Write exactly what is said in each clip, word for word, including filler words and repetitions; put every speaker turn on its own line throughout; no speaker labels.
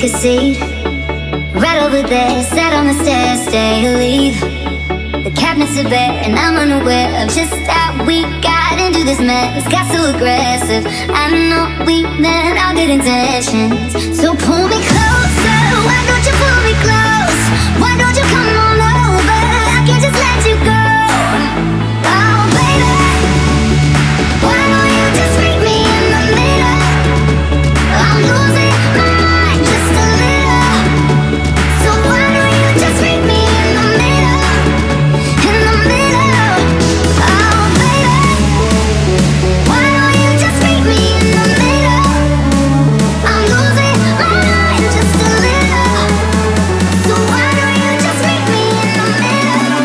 a seat right over there, sat on the stairs, stay or leave. The cabinets are bare and I'm unaware of just how we got into this mess. Got so aggressive, I know we meant all good intentions. So pull me closer, why don't you pull me close? Why don't you come on over, I can't just let you go. Oh baby, why don't you just meet me in the middle? I'm losing my mind just a little. So why don't you just meet me in the middle? In the middle. Oh baby, why don't you just meet me in the middle? I'm losing my mind just a little. So why don't you just meet me in the middle?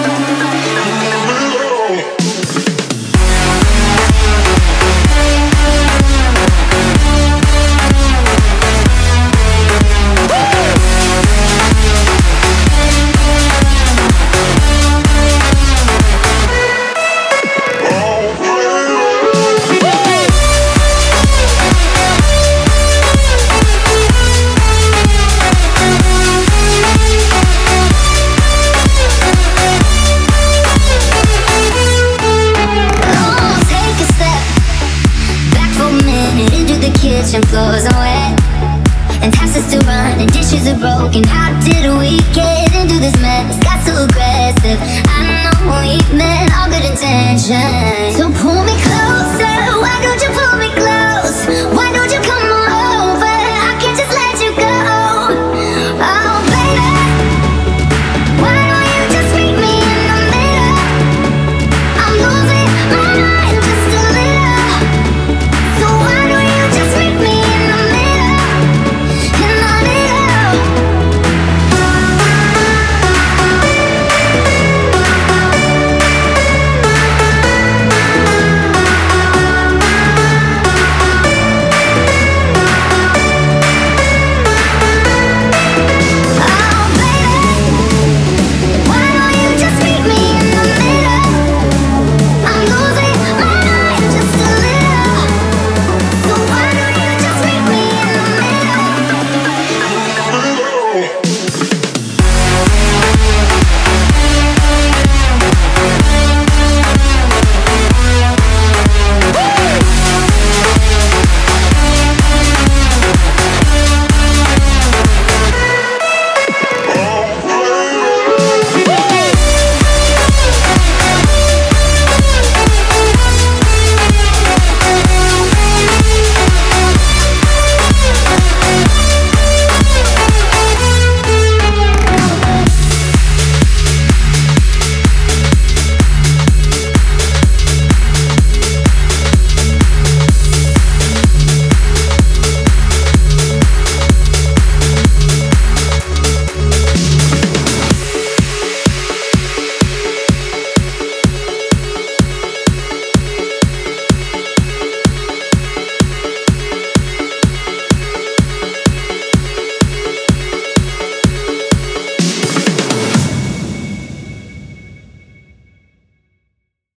Oh, take a step back for a minute into the kitchen, floors are wet and taps are still running, dishes are broken. How did we get into this mess? Got so aggressive, I know we meant all good intentions. So